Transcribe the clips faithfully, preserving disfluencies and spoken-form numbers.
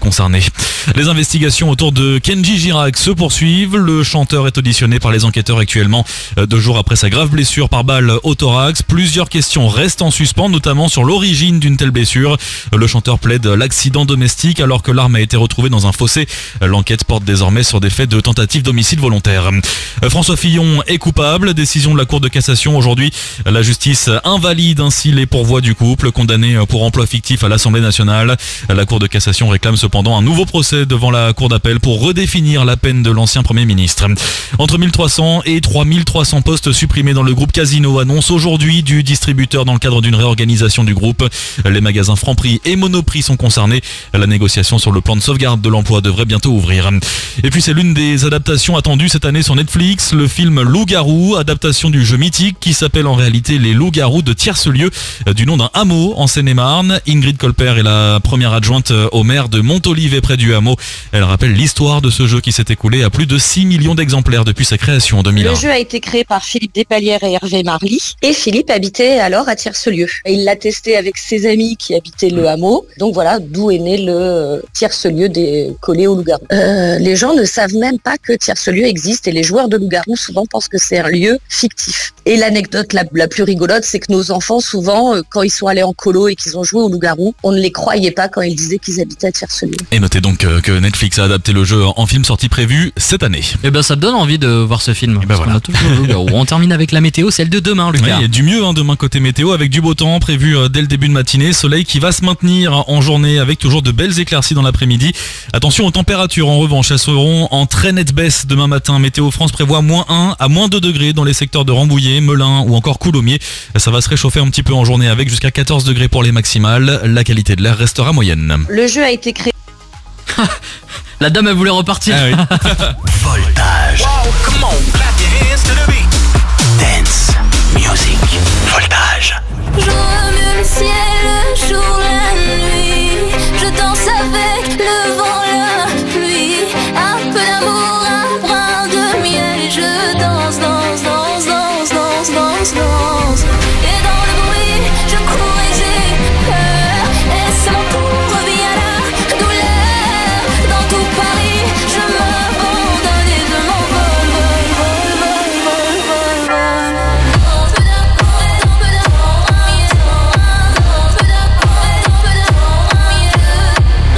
concernés. Les investigations autour de Kenji Girac se poursuivent. Le chanteur est auditionné par les enquêteurs actuellement, deux jours après sa grave blessure par balle au thorax. Plusieurs questions restent en suspens, notamment sur l'origine d'une telle blessure. Le chanteur plaide l'accident domestique alors que l'arme a été retrouvée dans un fossé. L'enquête porte désormais sur des faits de tentative d'homicide volontaire. François Fillon est coupable. Décision de la Cour de cassation aujourd'hui. La justice invalide ainsi les pourvois du couple, condamné pour emploi fictif à l'Assemblée nationale. La Cour de cassation réclame cependant un nouveau procès devant la Cour d'appel pour redéfinir la peine de l'ancien Premier ministre. Entre mille trois cents et trois mille trois cents postes supprimés dans le groupe Casino, annonce aujourd'hui du distributeur dans le cadre d'une réorganisation du groupe. Les magasins Franprix et Monoprix sont concernés. La négociation sur le plan de sauvegarde de l'emploi devrait bientôt ouvrir. Et puis c'est l'une des adaptations attendues cette année sur Netflix, le film Loup-garou, adaptation du jeu mythique qui s'appelle en réalité Les Loups-garous de Tiercelieu, du nom d'un hameau en Seine-et-Marne. Ingrid Colper est la première adjointe au maire de Montolivet près du hameau. Elle rappelle l'histoire de ce jeu qui s'est écoulé à plus de six millions d'exemplaires depuis sa création en deux mille un. Le jeu a été créé par Philippe Despalières et Hervé Marly. Et Philippe habitait alors à Tiercelieu. Et il l'a testé avec ses amis qui habitaient le hameau. Donc voilà, d'où est né le Tiercelieu des collé au loup-garou. Euh, les gens ne savent même pas que Tiercelieu existe et les joueurs de loup-garou souvent pensent que c'est un lieu fictif. Et l'anecdote la, la plus rigolote, c'est que nos enfants, souvent, euh, quand ils sont allés en colo et qu'ils ont joué au loup-garou, on ne les croyait pas quand ils disaient qu'ils habitaient à Tiercelieu. Et notez donc euh, que Netflix a adapté le jeu en film sorti prévu cette année. Et ben ça me donne envie de voir ce film. Et ben voilà. On a toujours le loup-garou. On termine avec la météo, celle de demain, Lucas. Oui, il y a du mieux hein, demain côté météo avec du beau temps prévu euh, dès le début de matinée. Soleil qui va se maintenir en journée avec toujours de belles éclaircies dans l'après-midi. Attention aux températures en revanche, elles seront en très nette baisse demain matin. Météo France prévoit moins un à moins deux degrés dans les secteurs de Rambouillet, Melun ou encore Coulommiers. Ça va se réchauffer un petit peu en journée avec jusqu'à quatorze degrés pour les maximales. La qualité de l'air restera moyenne. Le jeu a été créé. La dame elle voulait repartir. Ah oui. Voltage. Wow, come on, clap your hands to the beat. Dance music. Voltage. Je remue le ciel, le jour, la nuit. Je danse avec le vent, la pluie. Un peu d'amour, un brin de miel. Je danse, danse, danse, danse, danse, danse, danse. Et dans le bruit, je cours et j'ai peur. Et c'est mon tour, revient la douleur. Dans tout Paris, je m'abandonne et je m'envole, vol, vol, vol, vol, vol, vol. Un peu d'amour et un peu d'amour, un peu d'amour, un peu d'amour et un peu d'amour, un peu d'amour.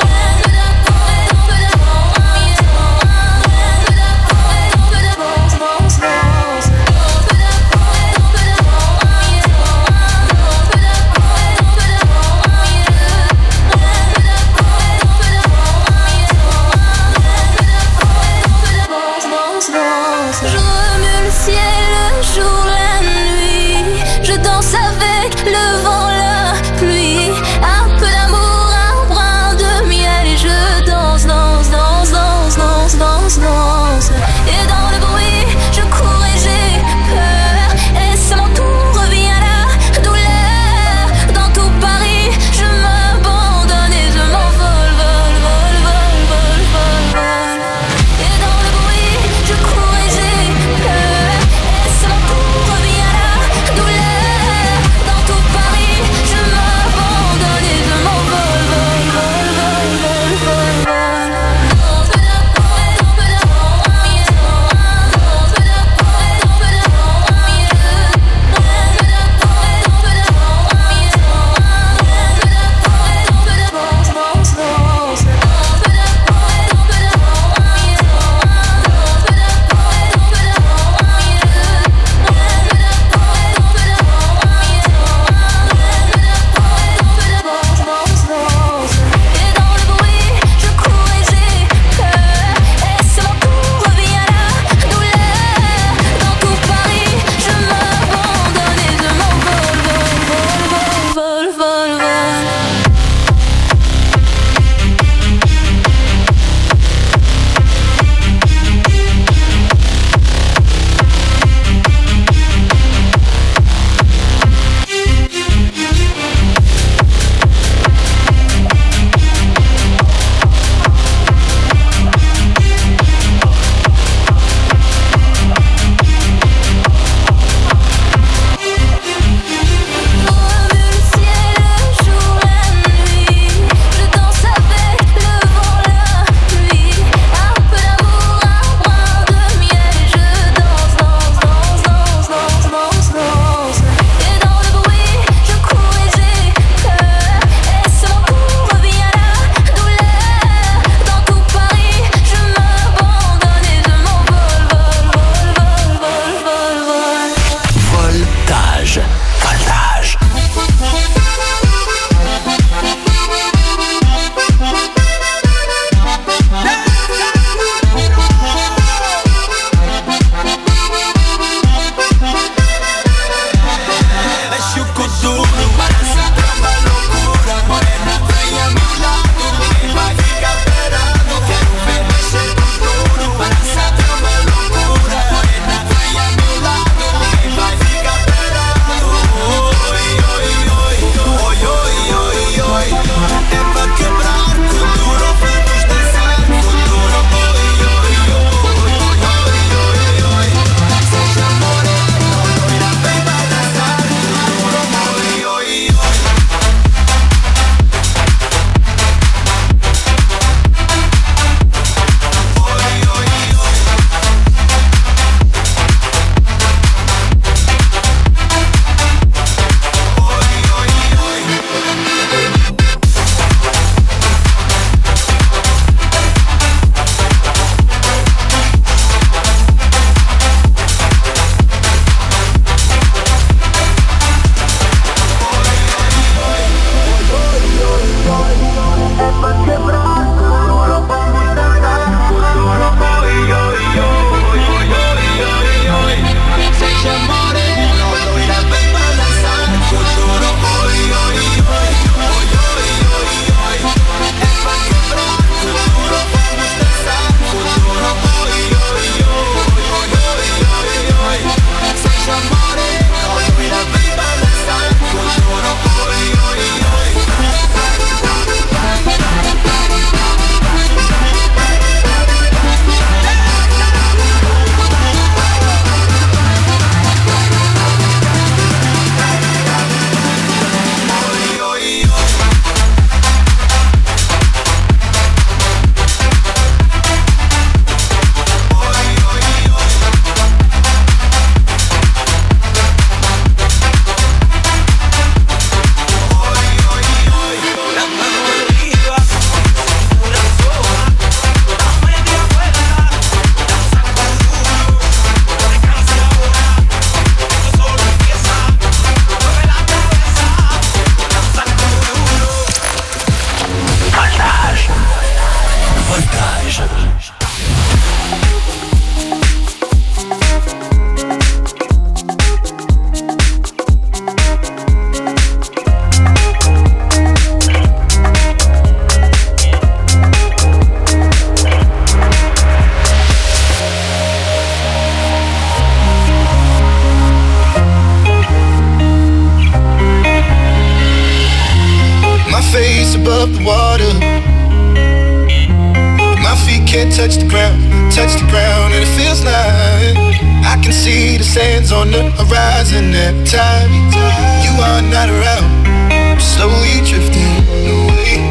touch the ground, touch the ground, and it feels like I can see the sands on the horizon every time you are not around. Slowly drifting away,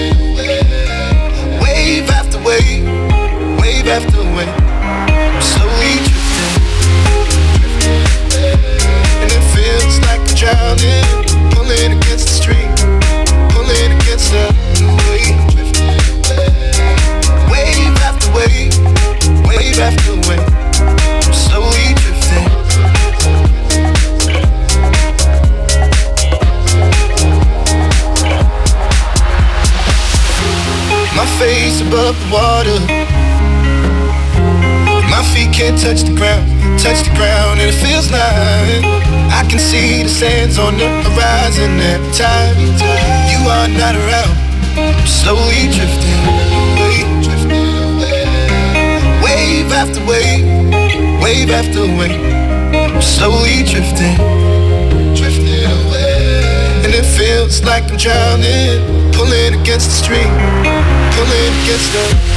wave after wave, wave after wave. Slowly drifting, and it feels like I'm drowning, pulling against the stream, pulling against the wave. Wave after wave, wave after wave, I'm slowly drifting. My face above the water, my feet can't touch the ground, touch the ground, and it feels like I can see the sands on the horizon every time you are not around. I'm slowly drifting away, drifting away. Wave after wave, wave after wave, I'm slowly drifting, drifting away. And it feels like I'm drowning, pulling against the stream, pulling against the.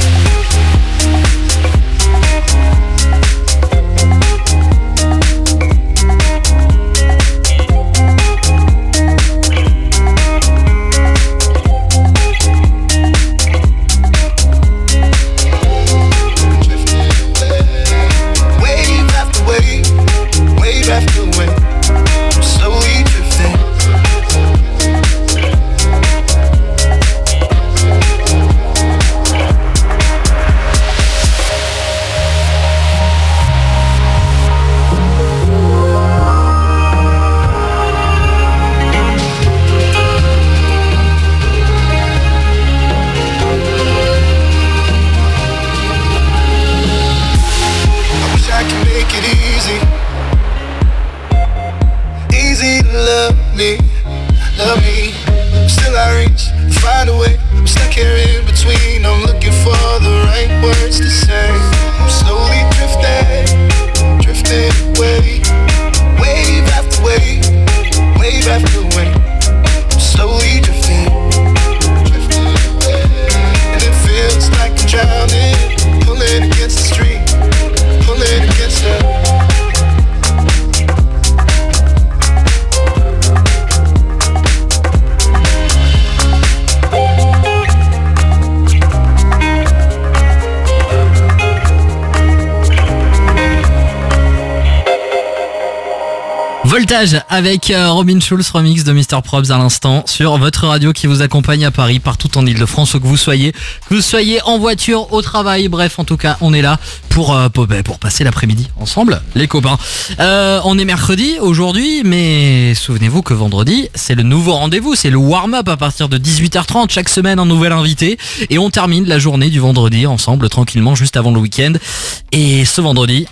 Voltage avec Robin Schulz, remix de mister Probs à l'instant sur votre radio qui vous accompagne à Paris, partout en Ile-de-France, où que vous soyez, que vous soyez en voiture, au travail, bref, en tout cas, on est là pour, euh, pour, pour passer l'après-midi ensemble, les copains. Euh, on est mercredi aujourd'hui, mais souvenez-vous que vendredi, c'est le nouveau rendez-vous, c'est le warm-up à partir de dix-huit heures trente, chaque semaine un nouvel invité, et on termine la journée du vendredi ensemble, tranquillement, juste avant le week-end. Et ce vendredi,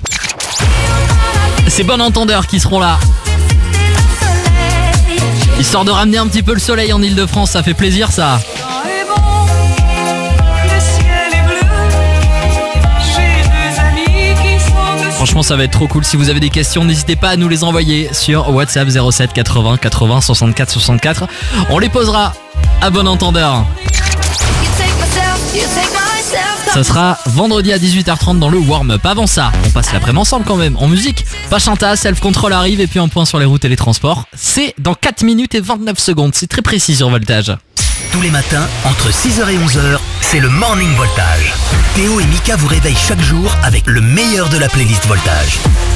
c'est Bon Entendeur qui seront là. Histoire de ramener un petit peu le soleil en Ile-de-France, ça fait plaisir ça. Franchement ça va être trop cool. Si vous avez des questions, n'hésitez pas à nous les envoyer sur WhatsApp zéro sept quatre-vingts quatre-vingts soixante-quatre soixante-quatre. On les posera à Bon Entendeur. Ça sera vendredi à dix-huit heures trente dans le warm-up. Avant ça, on passe l'après-midi ensemble quand même, en musique. Pachanta, Self-Control arrive et puis un point sur les routes et les transports. C'est dans quatre minutes et vingt-neuf secondes, c'est très précis sur Voltage. Tous les matins, entre six heures et onze heures, c'est le Morning Voltage. Théo et Mika vous réveillent chaque jour avec le meilleur de la playlist Voltage.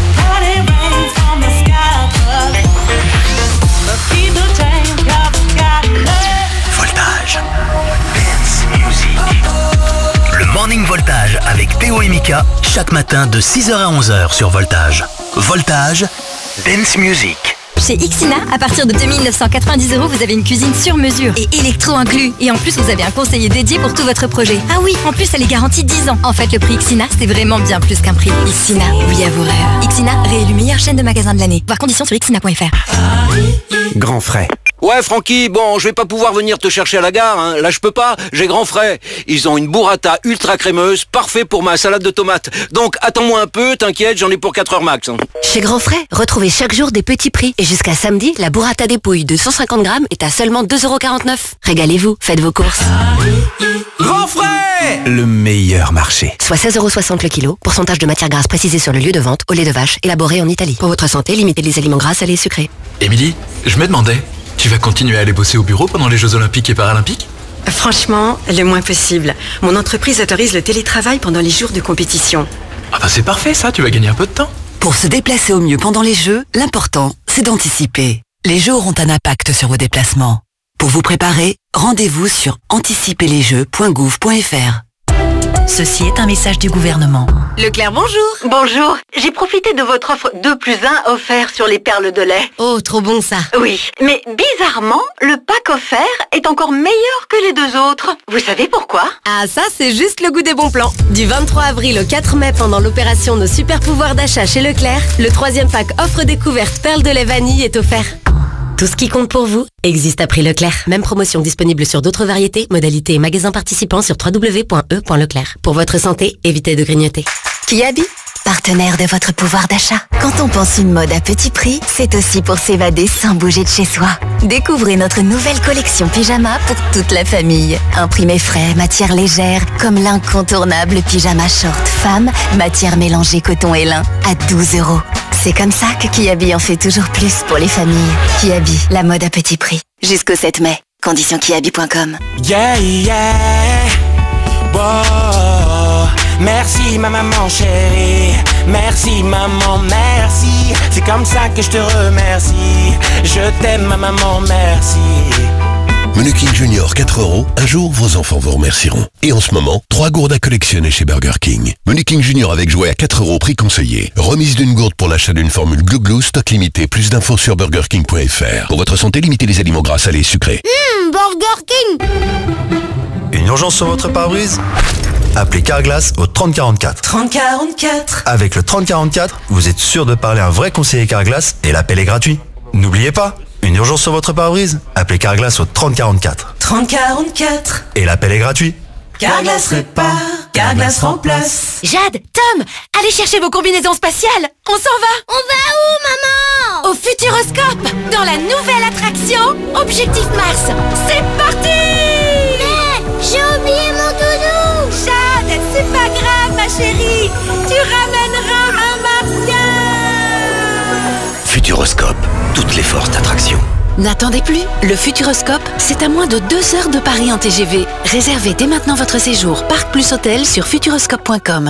Voltage. Dance Music. Le Morning Voltage avec Théo et Mika, chaque matin de six heures à onze heures sur Voltage. Voltage, Dance Music. Chez Ixina, à partir de deux mille neuf cent quatre-vingt-dix euros, vous avez une cuisine sur mesure et électro inclus. Et en plus, vous avez un conseiller dédié pour tout votre projet. Ah oui, en plus, elle est garantie dix ans. En fait, le prix Ixina, c'est vraiment bien plus qu'un prix. Ixina, oui à vos rêves. Ixina, réélu meilleure chaîne de magasins de l'année. Voir conditions sur ixina point f r. Grand frais. Ouais Francky, bon je vais pas pouvoir venir te chercher à la gare, hein. Là je peux pas, j'ai Grand Frais. Ils ont une burrata ultra crémeuse, parfait pour ma salade de tomates. Donc attends-moi un peu, t'inquiète, j'en ai pour quatre heures max. Hein. Chez Grand Frais, retrouvez chaque jour des petits prix. Et jusqu'à samedi, la burrata des pouilles de cent cinquante grammes est à seulement deux euros quarante-neuf. Régalez-vous, faites vos courses. Grand Frais, le meilleur marché. Soit seize euros soixante le kilo, pourcentage de matière grasse précisé sur le lieu de vente, au lait de vache, élaboré en Italie. Pour votre santé, limitez les aliments gras, salés et sucrés. Émilie, je me demandais, tu vas continuer à aller bosser au bureau pendant les Jeux Olympiques et Paralympiques ? Franchement, le moins possible. Mon entreprise autorise le télétravail pendant les jours de compétition. Ah bah c'est parfait ça, tu vas gagner un peu de temps. Pour se déplacer au mieux pendant les Jeux, l'important, c'est d'anticiper. Les Jeux auront un impact sur vos déplacements. Pour vous préparer, rendez-vous sur anticiper les jeux point gouv point f r. Ceci est un message du gouvernement. Leclerc, bonjour. Bonjour. J'ai profité de votre offre deux plus un offert sur les perles de lait. Oh, trop bon ça. Oui, mais bizarrement, le pack offert est encore meilleur que les deux autres. Vous savez pourquoi ? Ah, ça, c'est juste le goût des bons plans. Du vingt-trois avril au quatre mai, pendant l'opération Nos super pouvoirs d'achat chez Leclerc, le troisième pack offre découverte perles de lait vanille est offert. Tout ce qui compte pour vous existe à prix Leclerc. Même promotion disponible sur d'autres variétés, modalités et magasins participants sur w w w point e point leclerc. Pour votre santé, évitez de grignoter. Kiabi, partenaire de votre pouvoir d'achat. Quand on pense une mode à petit prix, c'est aussi pour s'évader sans bouger de chez soi. Découvrez notre nouvelle collection pyjama pour toute la famille. Imprimé frais, matière légère, comme l'incontournable pyjama short femme, matière mélangée coton et lin, à douze euros. C'est comme ça que Kiabi en fait toujours plus pour les familles. Kiabi, la mode à petit prix. Jusqu'au sept mai. Conditions kiabi point com. Yeah, yeah. Wow. Merci ma maman chérie. Merci maman, merci. C'est comme ça que je te remercie. Je t'aime ma maman, merci. Menu King Junior quatre euros, un jour vos enfants vous remercieront. Et en ce moment, trois gourdes à collectionner chez Burger King. Menu King Junior avec jouet à quatre euros, prix conseillé. Remise d'une gourde pour l'achat d'une formule Glou Glou, stock limité. Plus d'infos sur burger king point f r. Pour votre santé, limitez les aliments gras, salés et sucrés. Mmh, Burger King. Une urgence sur votre pare-brise ? Appelez Carglass au trente quarante-quatre. trente quarante-quatre. Avec le trente quarante-quatre, vous êtes sûr de parler à un vrai conseiller Carglass et l'appel est gratuit. N'oubliez pas, une urgence sur votre pare-brise ? Appelez Carglass au trente quarante-quatre. trente quarante-quatre. Et l'appel est gratuit. Carglass répare, Carglass remplace. Jade, Tom, allez chercher vos combinaisons spatiales. On s'en va. On va où, maman ? Au Futuroscope, dans la nouvelle attraction Objectif Mars. C'est parti. Mais j'ai oublié mon doudou. Jade, c'est pas grave, ma chérie. Tu ramèneras un martien. Futuroscope, toutes les forces d'attraction. N'attendez plus, le Futuroscope, c'est à moins de deux heures de Paris en T G V. Réservez dès maintenant votre séjour Parc plus Hôtel sur futuroscope point com.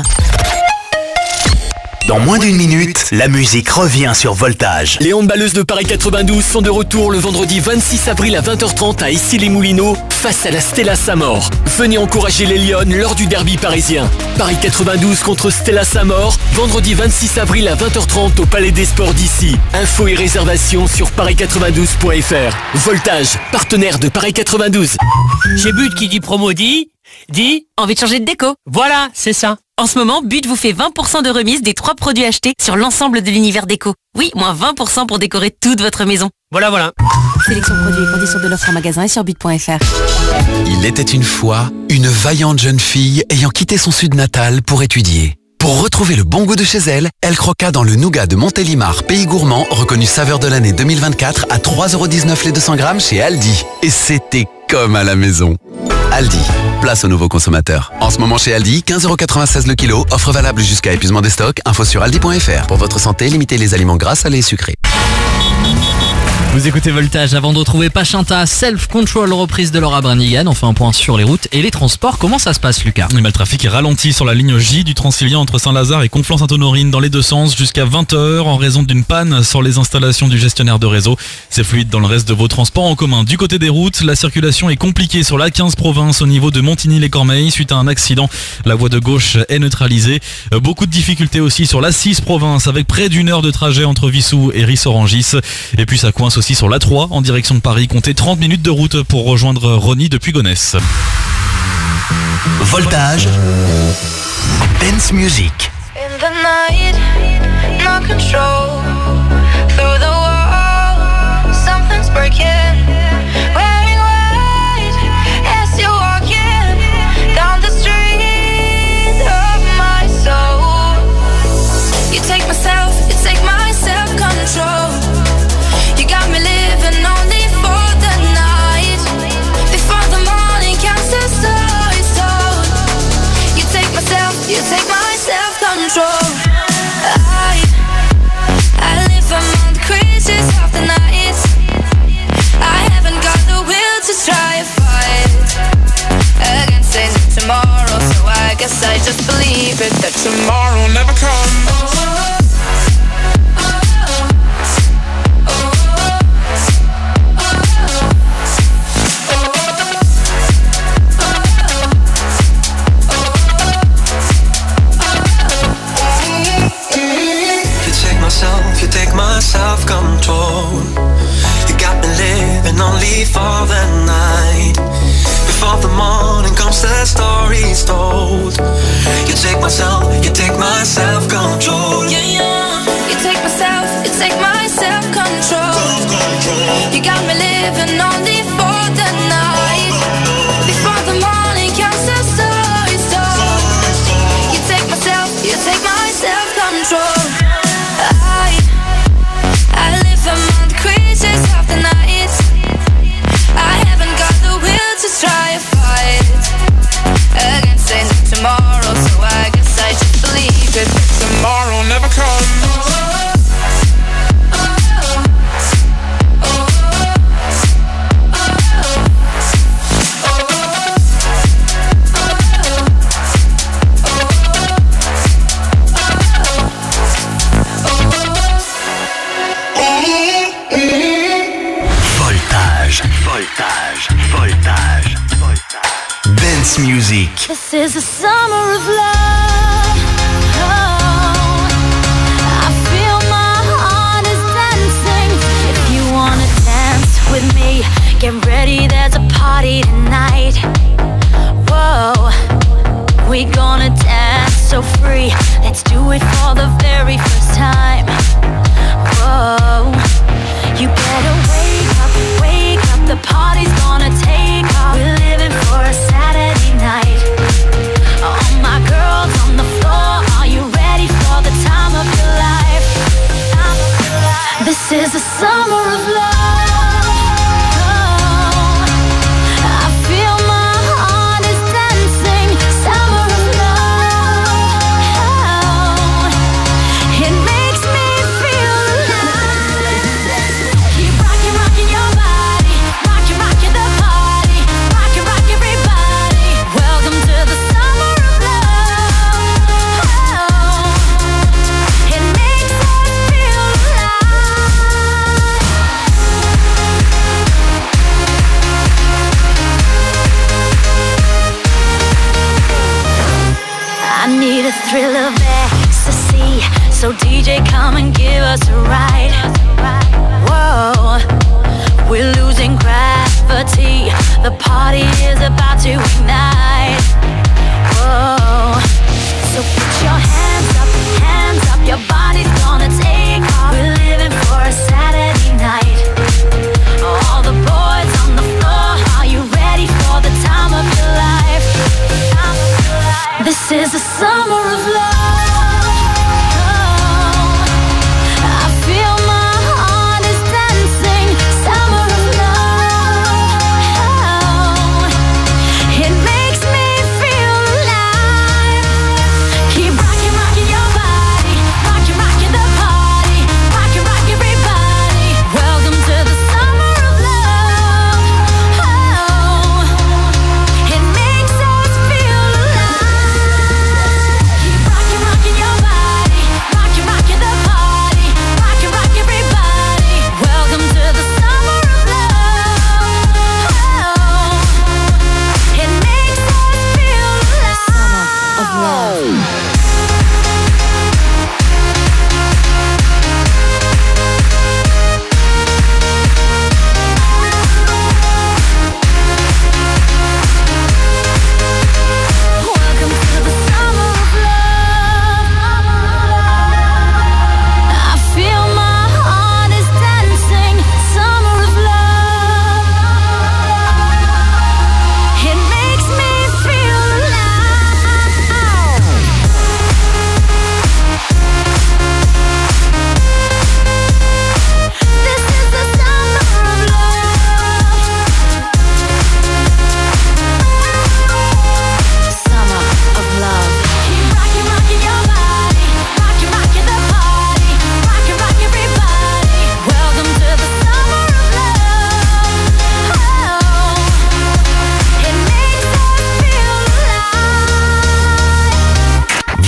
Dans moins d'une minute, la musique revient sur Voltage. Les handballeuses de Paris quatre-vingt-douze sont de retour le vendredi vingt-six avril à vingt heures trente à Issy-les-Moulineaux face à la Stella Saint-Maur. Venez encourager les Lyonnes lors du derby parisien. Paris quatre-vingt-douze contre Stella Saint-Maur, vendredi vingt-six avril à vingt heures trente au Palais des Sports d'Issy. Infos et réservations sur paris quatre-vingt-douze point f r. Voltage, partenaire de Paris quatre-vingt-douze. Chez But qui dit promo dit... Dis, envie de changer de déco. Voilà, c'est ça. En ce moment, But vous fait vingt pour cent de remise des trois produits achetés sur l'ensemble de l'univers déco. Oui, moins vingt pour cent pour décorer toute votre maison. Voilà, voilà. Sélection produits et conditions de l'offre en magasin et sur but point f r. Il était une fois une vaillante jeune fille ayant quitté son sud natal pour étudier. Pour retrouver le bon goût de chez elle, elle croqua dans le nougat de Montélimar, pays gourmand, reconnu saveur de l'année deux mille vingt-quatre à trois euros dix-neuf les deux cents grammes chez Aldi. Et c'était comme à la maison. Aldi, place aux nouveaux consommateurs. En ce moment chez Aldi, quinze euros quatre-vingt-seize le kilo, offre valable jusqu'à épuisement des stocks, info sur aldi point f r. Pour votre santé, limitez les aliments gras, salés et sucrés. Vous écoutez Voltage avant de retrouver Pachinta, Self Control, reprise de Laura Branigan. On fait un point sur les routes et les transports. Comment ça se passe, Lucas ? Le trafic est ralenti sur la ligne J du Transilien entre Saint-Lazare et Conflans-Sainte-Honorine dans les deux sens jusqu'à vingt heures en raison d'une panne sur les installations du gestionnaire de réseau. C'est fluide dans le reste de vos transports en commun. Du côté des routes, la circulation est compliquée sur l'A quinze province au niveau de Montigny-les-Cormeilles suite à un accident. La voie de gauche est neutralisée. Beaucoup de difficultés aussi sur l'A six province avec près d'une heure de trajet entre Vissou et Ris-Orangis. Et puis ça coince aussi sur l'A trois en direction de Paris. Comptez trente minutes de route pour rejoindre Rony depuis Gonesse. Voltage, Dance Music. In the night, no control. Through the wall, something's breaking. Wearing white as you're walking down the street of my soul. You take myself, you take my self-control. You got me living only for the night. Before the morning comes the story's told. guess I just believe it, that tomorrow never comes. You take my self-control. You got me living only for the night. Before the morning comes, the story's told. You take myself, you take my self-control. Yeah, yeah. You take myself, you take my self-control. Self-control. You got me living only for the night. Before the morning comes, the story's told. You take myself, you take my self-control. Among the creatures of the night, I haven't got the will to try a fight against a new tomorrow, so I guess I should believe it, that tomorrow never comes. Music. This is the summer of love. Oh, I feel my heart is dancing. If you wanna dance with me, get ready, there's a party tonight. Whoa, we gonna dance so free. Let's do it for the very first time. Whoa, you better wake up, wake up. The party's gonna take off. We're living for a Saturday night. All my girls on the floor, are you ready for the time of your life? Time of your life. This is the summer of love. Oh, I feel my heart is dancing. Summer of love. Oh, it makes me feel alive. Keep rocking, rocking your body, rocking, rocking the party, rocking, rock everybody. Welcome to the summer of love. Oh, it makes us feel alive. I need a thrill of ecstasy, so D J come and give us a ride. Whoa, we're losing gravity. The party is about to ignite. Whoa, so put your hands up, hands up. Your body's gonna take off. We're living for a Saturday night. All the boys on the floor, are you ready for the time of your life? Time of your life. This is the summer of love. Oh, I feel my heart is dancing. Summer of love. Oh, it makes me feel alive. Keep rocking, rocking your body, rocking, rocking the party, rocking, rock everybody. Welcome to the summer of love. Oh, it makes us feel alive. Keep rocking, rocking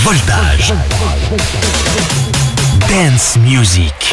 Voltage. Dance music.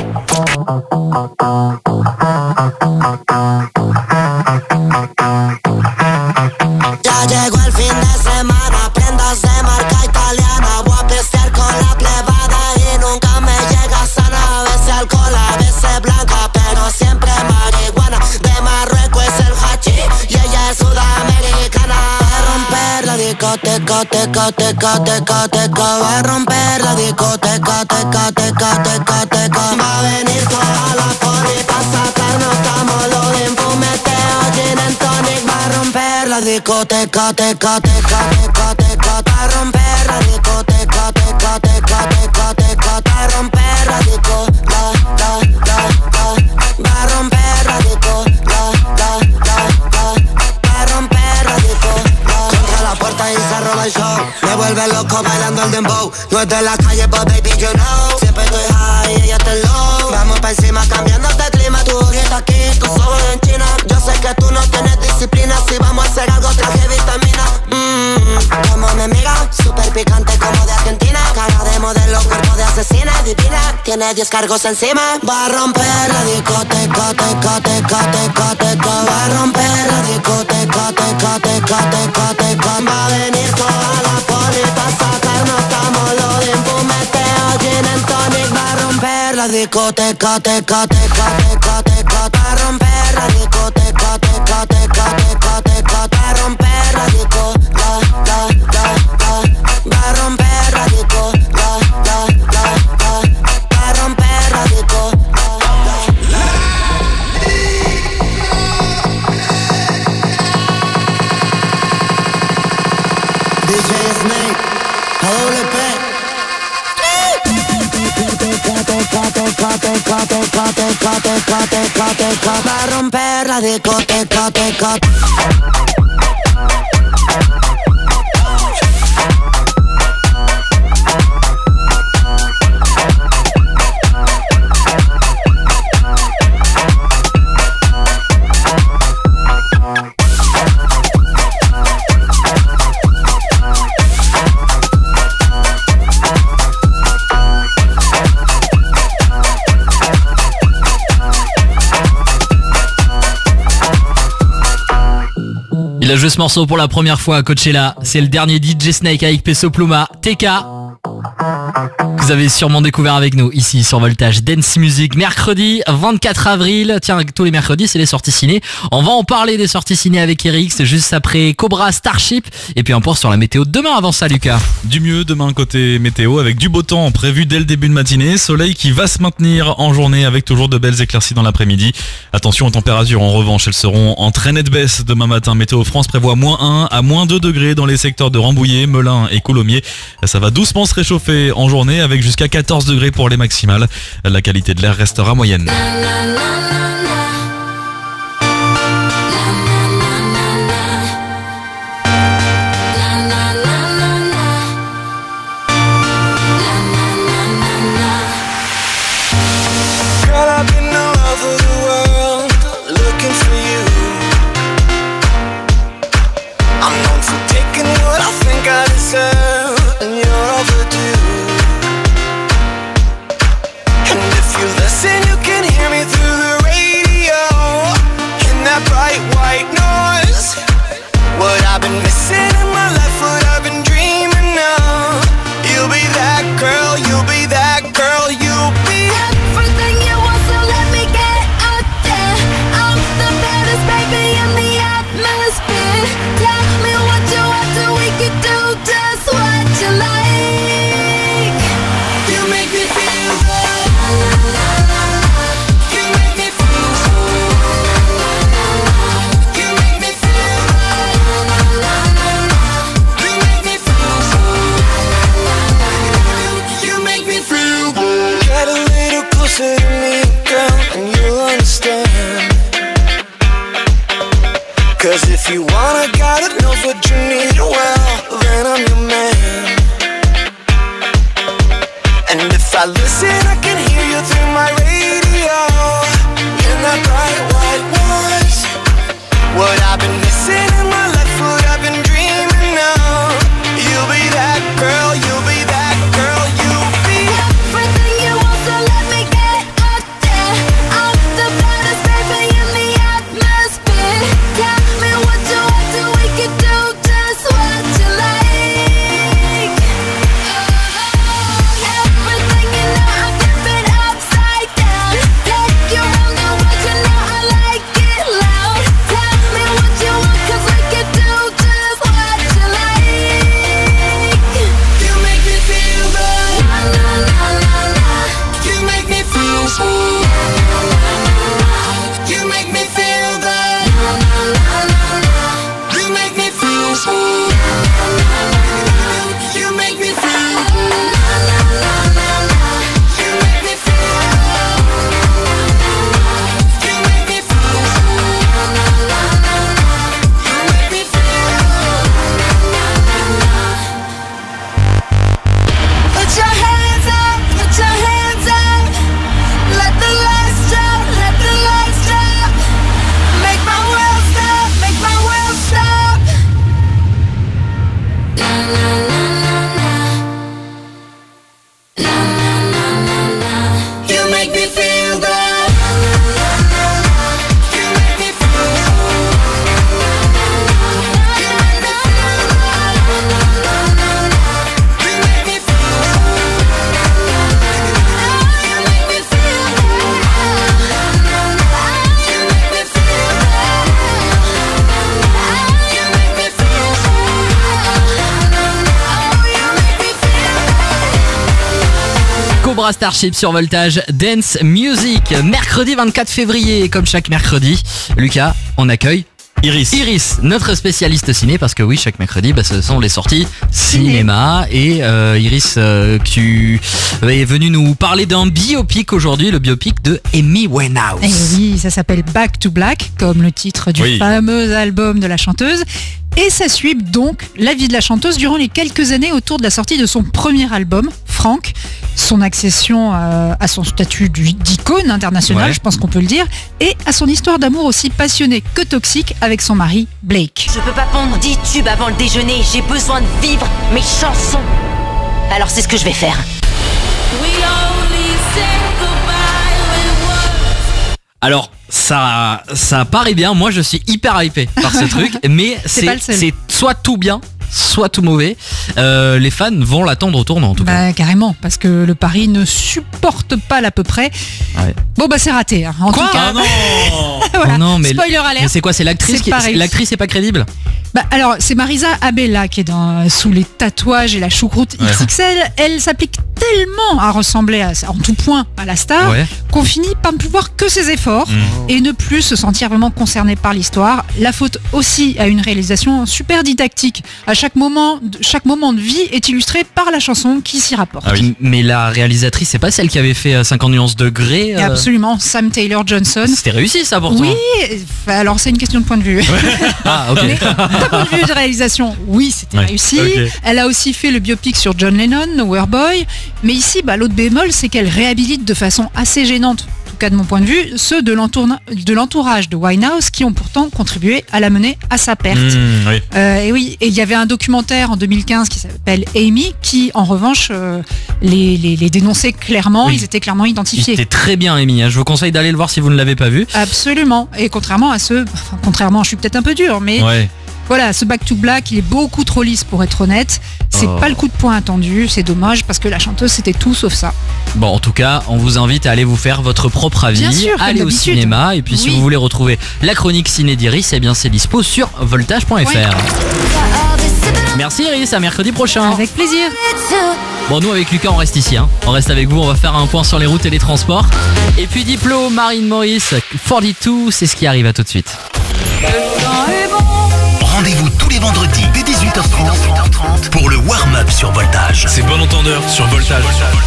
Ya llegó el fin de semana, prendas de marca italiana. Voy a pistear con la plebada y nunca me llega sana. A veces alcohol, a veces blanca, pero siempre marihuana. De Marruecos es el hachís y ella es sudamericana. Va a romper la discoteca, teca, teca, teca, teca. Va a romper la discoteca, teca, teca, teca, teca. Va a venir toda la poli pa' sacarnos tamolo de fumeteo, gin and tonic. Va a romper la discoteca, teca, teca, teca, teca. Va a romper la discoteca, teca, teca, teca, teca. Va a romper la disco, la, la, la, la. Va a romper la disco, la, la, la, la. Va a romper la disco, la. Contra la puerta y cerró el show. Me vuelve loco bailando el dembow. No es de la calle, but baby you know. Siempre estoy high y ella está low. Vamos pa' encima cambiando de clima. Tu ojita aquí, tus ojos en China. Yo sé que tú no tienes disciplina. Si vamos a hacer algo traje vitamina. Mmm, como mi amiga, super picante como de Argentina. Cara de modelo, cuerpo de asesina, divina. Tiene diez cargos encima. Va a romper la discoteca, teca, teca, teca, teca. Va a romper la discoteca, teca, teca, teca, teca. Va a venir toda la poli pa' sacarnos tamolo de fumeteo, gin and tonic. Va a romper la discoteca, teca, teca, teca, teca. Va a romper la discoteca, teca, teca, teca, teca. Va a romper la disco, la, la, la, la. Va a romper la disco, la, la, la, la. Va a romper la disco, la, la, la. D J Snake, A W P. Va a romper la discoteca, teca. Il a joué ce morceau pour la première fois à Coachella. C'est le dernier D J Snake avec Peso Pluma, T K. Vous avez sûrement découvert avec nous ici sur Voltage Dance Music. Mercredi vingt-quatre avril. Tiens, tous les mercredis, c'est les sorties ciné. On va en parler des sorties ciné avec Eric. C'est juste après Cobra Starship. Et puis un point sur la météo de demain. Avant ça, Lucas. Du mieux demain côté météo avec du beau temps prévu dès le début de matinée. Soleil qui va se maintenir en journée avec toujours de belles éclaircies dans l'après-midi. Attention aux températures. En revanche, elles seront en très nette baisse demain matin. Météo France prévoit moins un à moins deux degrés dans les secteurs de Rambouillet, Melun et Coulommiers. Ça va doucement se réchauffer en journée avec jusqu'à quatorze degrés pour les maximales. La qualité de l'air restera moyenne. Cause if you want a guy that knows what you need, well, then I'm your man. And if I listen, I can hear you through my radio. In that bright white noise. What I've been missing in my life, what I've been dreaming of. You'll be that girl, you'll be that Cobra Starship sur Voltage, Dance Music, mercredi vingt-quatre février, comme chaque mercredi. Lucas, on accueille Iris. Iris, notre spécialiste ciné, parce que oui, chaque mercredi, bah, ce sont les sorties cinéma. Et euh, Iris, euh, tu es venue nous parler d'un biopic aujourd'hui, le biopic de Amy Winehouse. Et oui, ça s'appelle Back to Black, comme le titre du Oui. fameux album de la chanteuse. Et ça suit donc la vie de la chanteuse durant les quelques années autour de la sortie de son premier album, Frank, son accession euh, à son statut du- d'icône internationale, Ouais. je pense qu'on peut le dire, et à son histoire d'amour aussi passionnée que toxique avec son mari, Blake. Je peux pas pondre dix tubes avant le déjeuner, j'ai besoin de vivre mes chansons. Alors c'est ce que je vais faire. Alors, ça, ça paraît bien, moi je suis hyper hypé par ce truc, mais C'est c'est, pas le seul. c'est soit tout bien, soit tout mauvais. Euh, les fans vont l'attendre au tournant en tout cas. Bah carrément, parce que le Paris ne supporte pas l'à peu près. Ouais. Bon bah c'est raté, hein. En Quoi tout cas. Ah non Voilà. Oh non, mais, Spoiler alert. mais c'est quoi, c'est l'actrice C'est qui, pareil. l'actrice est pas crédible? Bah alors c'est Marisa Abella qui est dans, sous les tatouages et la choucroute Ouais. X X L. Elle s'applique tellement à ressembler à, en tout point à la star Ouais. qu'on finit par ne plus voir que ses efforts Mmh. et ne plus se sentir vraiment concerné par l'histoire. La faute aussi à une réalisation super didactique. À chaque moment, chaque moment de vie est illustré par la chanson qui s'y rapporte. Ah oui. Mais la réalisatrice, c'est pas celle qui avait fait euh, cinquante nuances de gré Et euh, absolument, Sam Taylor Johnson. C'était réussi ça pourtant. Oui, enfin, alors c'est une question de point de vue. Ah ok. D'un point de vue de réalisation, oui, c'était Ouais, réussi. ok. Elle a aussi fait le biopic sur John Lennon, Nowhere Boy. Mais ici, bah, l'autre bémol, c'est qu'elle réhabilite de façon assez gênante, en tout cas de mon point de vue, ceux de, l'entourna- de l'entourage de Winehouse qui ont pourtant contribué à la mener à sa perte. Mmh, oui. Euh, et oui, et il y avait un documentaire en deux mille quinze qui s'appelle Amy, qui en revanche euh, les, les, les dénonçait clairement. Oui. Ils étaient clairement identifiés. C'était très bien Amy, hein. Je vous conseille d'aller le voir si vous ne l'avez pas vu. Absolument. Et contrairement à ceux, enfin, contrairement, je suis peut-être un peu dur, mais Ouais. voilà, ce Back to Black, il est beaucoup trop lisse pour être honnête. C'est Oh. pas le coup de poing attendu, c'est dommage parce que la chanteuse c'était tout sauf ça. Bon, en tout cas, on vous invite à aller vous faire votre propre avis, Bien sûr, comme aller au d'habitude. cinéma, et puis si Oui. vous voulez retrouver la chronique ciné d'Iris, eh bien c'est dispo sur voltage point f r. Ouais. Merci Iris, à mercredi prochain. Avec plaisir. Bon, nous avec Lucas, on reste ici, hein. On reste avec vous, on va faire un point sur les routes et les transports. Et puis Diplo, Marine Maurice, quarante-deux, c'est ce qui arrive, à tout de suite. Rendez-vous tous les vendredis dès dix-huit heures trente pour le warm-up sur Voltage. C'est bon entendeur sur Voltage.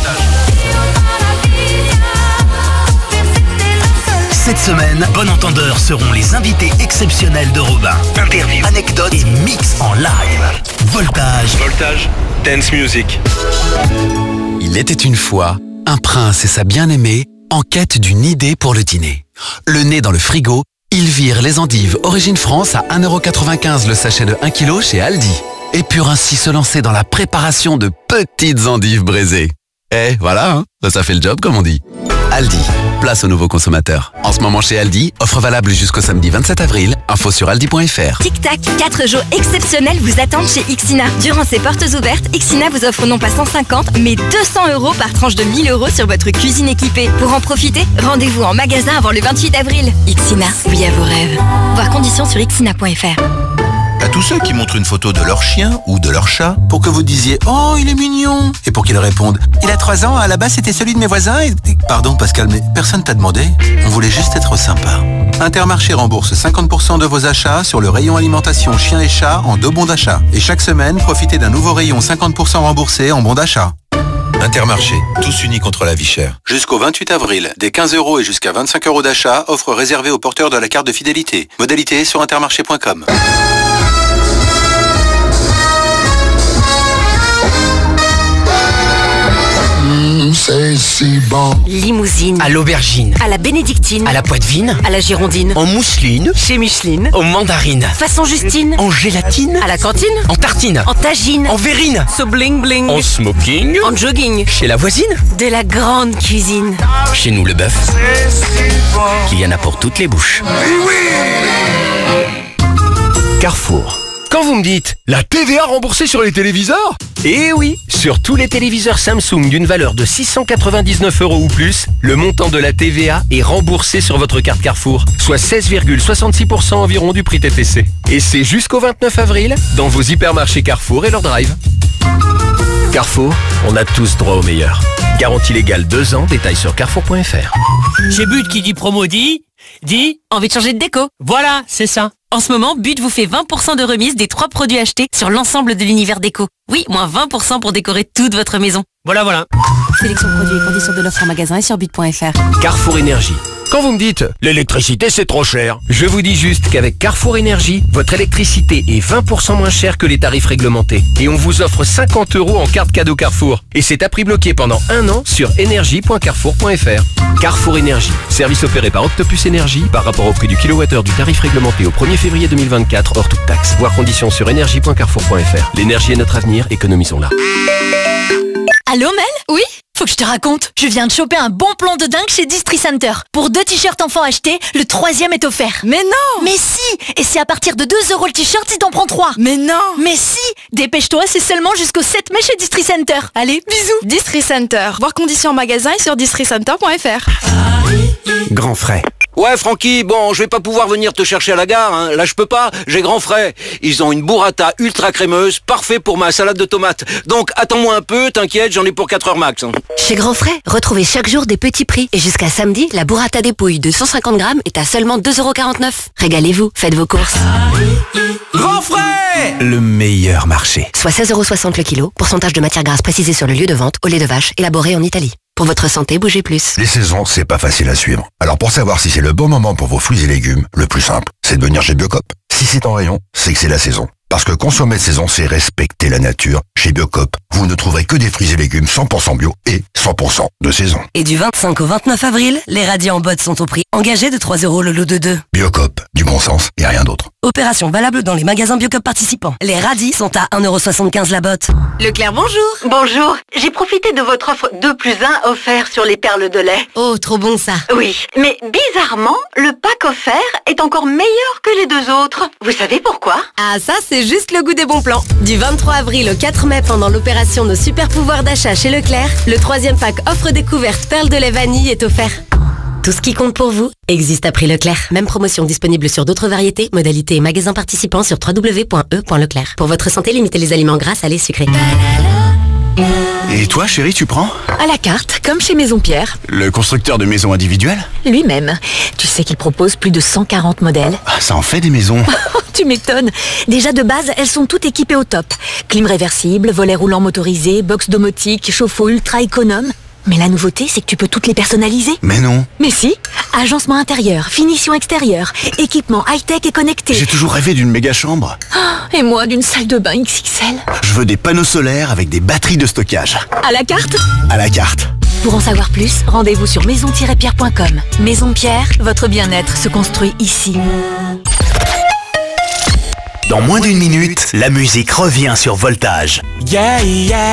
Cette semaine, bon entendeur seront les invités exceptionnels de Robin. Interviews, anecdotes et mix en live. Voltage. Voltage, Dance Music. Il était une fois un prince et sa bien-aimée en quête d'une idée pour le dîner. Le nez dans le frigo, ils virent les endives Origine France à un euro quatre-vingt-quinze le sachet de un kilo chez Aldi. Et purent ainsi se lancer dans la préparation de petites endives braisées. Eh, voilà, hein, ça fait le job comme on dit. Aldi, place aux nouveaux consommateurs. En ce moment chez Aldi, offre valable jusqu'au samedi vingt-sept avril. Info sur aldi point f r. Tic Tac, quatre jours exceptionnels vous attendent chez Ixina. Durant ces portes ouvertes, Ixina vous offre non pas cent cinquante, mais deux cents euros par tranche de mille euros sur votre cuisine équipée. Pour en profiter, rendez-vous en magasin avant le vingt-huit avril. Ixina, oui à vos rêves. Voir conditions sur ixina point f r. À tous ceux qui montrent une photo de leur chien ou de leur chat pour que vous disiez « Oh, il est mignon !» et pour qu'ils répondent « Il a trois ans, à la base c'était celui de mes voisins et... » Pardon Pascal, mais personne t'a demandé. On voulait juste être sympa. Intermarché rembourse cinquante pour cent de vos achats sur le rayon alimentation chien et chat en deux bons d'achat. Et chaque semaine, profitez d'un nouveau rayon cinquante pour cent remboursé en bons d'achat. Intermarché, tous unis contre la vie chère. Jusqu'au vingt-huit avril, des quinze euros et jusqu'à vingt-cinq euros d'achat, offre réservée aux porteurs de la carte de fidélité. Modalité sur intermarché point com. C'est si bon. Limousine. À l'aubergine. À la bénédictine. À la poitevine. À la girondine. En mousseline. Chez Micheline. Aux mandarines. Façon Justine. En gélatine. À la cantine. En tartine. En tagine. En verrine. So bling bling. En smoking. En jogging. Chez la voisine. De la grande cuisine. Chez nous le bœuf. Il y en a pour toutes les bouches. Carrefour. Quand vous me dites la T V A remboursée sur les téléviseurs ? Eh oui, sur tous les téléviseurs Samsung d'une valeur de six cent quatre-vingt-dix-neuf euros ou plus, le montant de la T V A est remboursé sur votre carte Carrefour, soit seize virgule soixante-six pour cent environ du prix T T C. Et c'est jusqu'au vingt-neuf avril dans vos hypermarchés Carrefour et leur drive. Carrefour, on a tous droit au meilleur. Garantie légale deux ans, détails sur carrefour point f r. Chez But qui dit promo dit... dit... Envie de changer de déco? Voilà, c'est ça. En ce moment, But vous fait vingt pour cent de remise des trois produits achetés sur l'ensemble de l'univers déco. Oui, moins vingt pour cent pour décorer toute votre maison. Voilà, voilà. Sélection produits et conditions de l'offre en magasin et sur but point f r. Carrefour Énergie. Quand vous me dites « l'électricité c'est trop cher », je vous dis juste qu'avec Carrefour Énergie, votre électricité est vingt pour cent moins chère que les tarifs réglementés. Et on vous offre cinquante euros en carte cadeau Carrefour. Et c'est à prix bloqué pendant un an sur énergie point carrefour point f r. Carrefour Énergie. Service opéré par Octopus Énergie par rapport au prix du kilowattheure du tarif réglementé au premier février deux mille vingt-quatre hors toute taxe. Voir conditions sur énergie point carrefour point f r. L'énergie est notre avenir, économisons-la. Allô Mel? Oui? Faut que je te raconte. Je viens de choper un bon plan de dingue chez Distri Center. Pour deux t-shirts enfants achetés, le troisième est offert. Mais non! Mais si! Et c'est à partir de deux euros le t-shirt si t'en prends trois. Mais non! Mais si! Dépêche-toi, c'est seulement jusqu'au sept mai chez Distri Center. Allez, bisous! Distri Center. Voir conditions en magasin et sur distri center point f r. Grand frais. Ouais Francky, bon, je vais pas pouvoir venir te chercher à la gare, hein. Là je peux pas, j'ai grand frais. Ils ont une burrata ultra crémeuse, parfait pour ma salade de tomates. Donc attends-moi un peu, t'inquiète, j'en ai pour quatre heures max. Hein. Chez Grand Frais, retrouvez chaque jour des petits prix. Et jusqu'à samedi, la burrata dépouille de cent cinquante grammes est à seulement deux euros quarante-neuf. Régalez-vous, faites vos courses. Grand Frais, le meilleur marché. Soit seize euros soixante le kilo, pourcentage de matière grasse précisé sur le lieu de vente au lait de vache, élaboré en Italie. Pour votre santé, bougez plus. Les saisons, c'est pas facile à suivre. Alors pour savoir si c'est le bon moment pour vos fruits et légumes, le plus simple, c'est de venir chez Biocop. Si c'est en rayon, c'est que c'est la saison. Parce que consommer de saison, c'est respecter la nature. Chez Biocop, vous ne trouverez que des fruits et légumes cent pour cent bio et cent pour cent de saison. Et du vingt-cinq au vingt-neuf avril, les radis en botte sont au prix engagé de trois euros le lot de deux. Biocop, du bon sens et rien d'autre. Opération valable dans les magasins Biocop participants. Les radis sont à un euro soixante-quinze la botte. Leclerc, bonjour. Bonjour, j'ai profité de votre offre deux plus un offert sur les perles de lait. Oh, trop bon ça. Oui, mais bizarrement, le pack offert est encore meilleur que les deux autres. Vous savez pourquoi? Ah ça, c'est juste le goût des bons plans. Du vingt-trois avril au quatre mai pendant l'opération Nos super pouvoirs d'achat chez Leclerc, le troisième pack offre découverte perles de lait vanille est offert. Tout ce qui compte pour vous existe à prix Leclerc. Même promotion disponible sur d'autres variétés, modalités et magasins participants sur w w w point e point leclerc. Pour votre santé, limitez les aliments gras, salés, sucrés. Et toi, chérie, tu prends? À la carte, comme chez Maison Pierre. Le constructeur de maisons individuelles? Lui-même. Tu sais qu'il propose plus de cent quarante modèles. Ah, ça en fait des maisons. Tu m'étonnes. Déjà de base, elles sont toutes équipées au top. Clim réversible, volet roulant motorisé, box domotique, chauffe-eau ultra économe. Mais la nouveauté, c'est que tu peux toutes les personnaliser. Mais non. Mais si. Agencement intérieur, finition extérieure, équipement high-tech et connecté. J'ai toujours rêvé d'une méga chambre. Oh, et moi, d'une salle de bain X X L. Je veux des panneaux solaires avec des batteries de stockage. À la carte? À la carte. Pour en savoir plus, rendez-vous sur maison tiret pierre point com. Maison Pierre, votre bien-être se construit ici. Dans moins d'une minute, la musique revient sur Voltage. Yeah, yeah.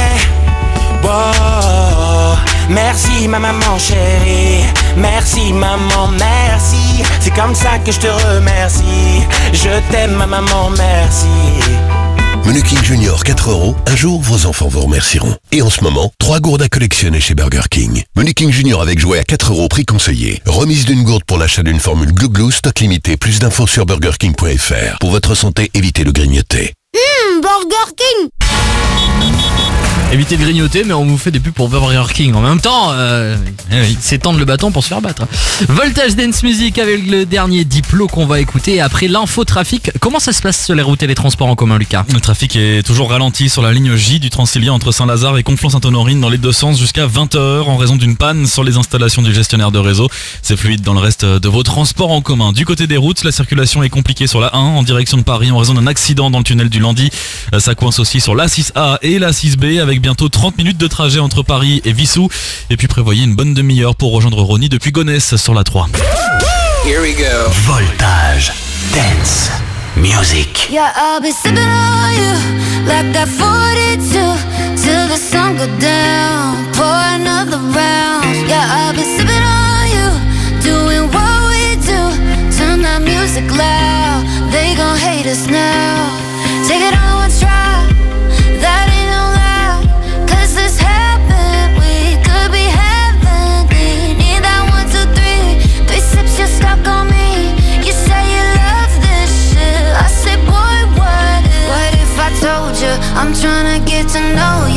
Wow. Merci ma maman chérie, merci maman, merci. C'est comme ça que je te remercie. Je t'aime ma maman, merci. Menu King Junior quatre euros, un jour vos enfants vous remercieront. Et en ce moment, trois gourdes à collectionner chez Burger King. Menu King Junior avec jouet à quatre euros, prix conseillé. Remise d'une gourde pour l'achat d'une formule Glou Glou, stock limité. Plus d'infos sur burger king point f r. Pour votre santé, évitez le grignoter. Hum, Burger King. Évitez de grignoter, mais on vous fait des pubs pour Burger King. En même temps, euh, c'est tendre le bâton pour se faire battre. Voltage Dance Music avec le dernier Diplo qu'on va écouter. Après l'infotrafic, comment ça se passe sur les routes et les transports en commun, Lucas? Le trafic est toujours ralenti sur la ligne J du Transilien entre Saint-Lazare et Conflans-Sainte-Honorine dans les deux sens jusqu'à vingt heures en raison d'une panne sur les installations du gestionnaire de réseau. C'est fluide dans le reste de vos transports en commun. Du côté des routes, la circulation est compliquée sur la un en direction de Paris en raison d'un accident dans le tunnel du Landy. Ça coince aussi sur l'A six A et l'A six B avec bientôt trente minutes de trajet entre Paris et Vissou. Et puis prévoyez une bonne demi-heure pour rejoindre Rony depuis Gonesse sur la trois. Here we go. Voltage Dance Music. Yeah, I'll be sipping on you like that forty-two till the sun go down. Pour another round. Yeah, I'll be sipping on you, doing what we do. Turn that music loud. They gon' hate us now. Take it on one try. That ain't no lie. 'Cause this happened. We could be heavenly. Need that one, two, three. Three sips, you're stuck on me. You say you love this shit. I say, boy, what if? What if I told you I'm tryna get to know you?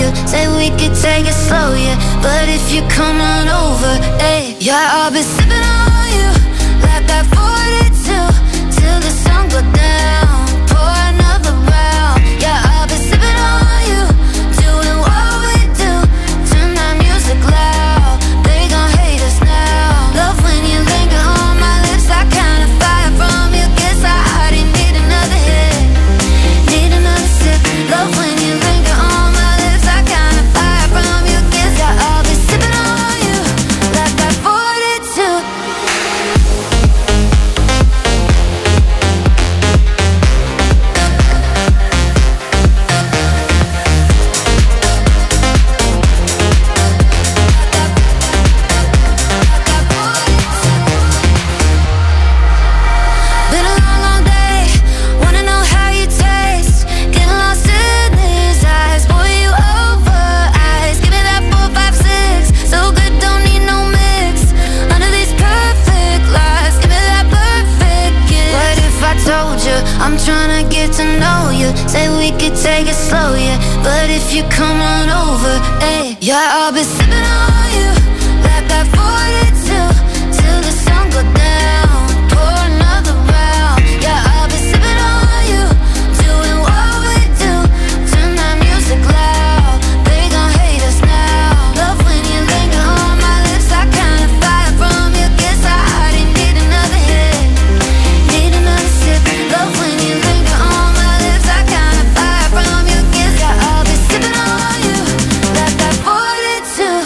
you, say we could take it slow, yeah. But if you come on over, hey, yeah, I'll be sipping on you like that forty-two till the sun go down. Pour another round, yeah, I'll be sipping on you, doing what we do. Turn that music loud, they gon' hate us now. Love when you linger on my lips, I kinda fire from you. Guess I already need another hit, need another sip. Love when you linger on my lips, I kinda fire from you. Guess yeah, I'll be sipping on you like that forty-two. Been a long, long day, wanna know how you taste. Getting lost in these eyes, boy, you over eyes. Give me that four, five, six, so good, don't need no mix. Under these perfect lies, give me that perfect kiss. What if I told you, I'm tryna get to know you, say we could take it slow, yeah. But if you come on over, hey, yeah, I'll be sipping on you like that forty-two till the sun go down. Pour another round, yeah, I'll be sipping on you, doing what we do. Turn that music loud, they gon' hate us now. Love when you linger on my lips, I kinda fire from you. Guess I already need another hit, need another sip. Love when you linger on my lips, I kinda fire from you. Guess yeah, I'll be sipping on you like that forty-two.